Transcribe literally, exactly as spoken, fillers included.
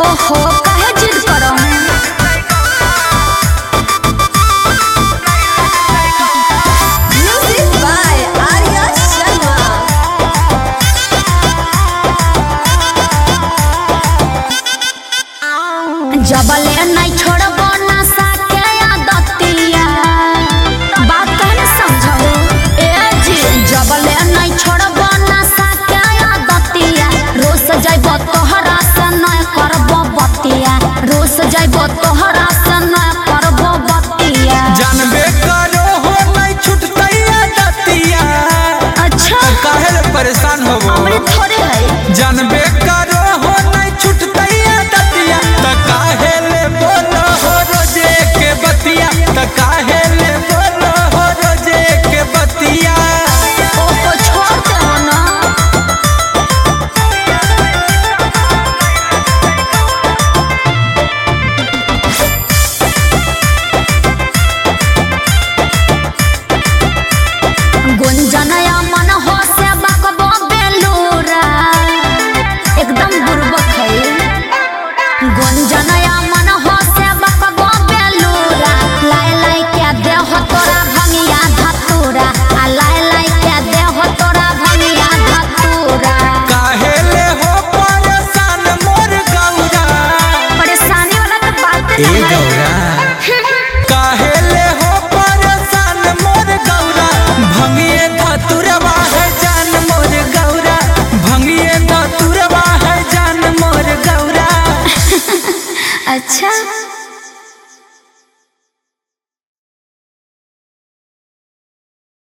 ओहो काहे जिद करो। Music by Arya Sharma. जबले नहीं छोड़बो नशा के आदतिया, बात कहने समझो ए जी। जबले नहीं छोड़बो नशा के आदतिया, रोज जाइबो तोहरा से नहीं करबो बतिया, रोज जाइबो तोहरा से नहीं करबो बतिया। जानबे करो हो नहीं छुटतै आदतिया। अच्छा काहे ले परेशान होबो। हमरे थोड़े है। जानबे करो हो नहीं छुटतै आदतिया, त काहे ले बोलो हो रोजे के बतिया, त काहे ले बोलो हो रोजे के बतिया। ओहो छोड़ दो ना। गुंजनया मन हो से बकबो बेलूरा, एकदम बुर्बक है। गुंजनया मन हो से बकबो बेलूरा, लाई लाई के देह तोरा भंगिया धतूरा, आ लाई लाई के देह तोरा भंगिया धतूरा। काहे ले हो परेशान मोर गौरा। परेशानी वाला तो बात ए नहीं है। गौरा काहे ले हो परेशान मोर गौरा। भंगिए धतुरवा है जान मोर गौरा, भंगिए धतुरवा है जान मोर गौरा। अच्छा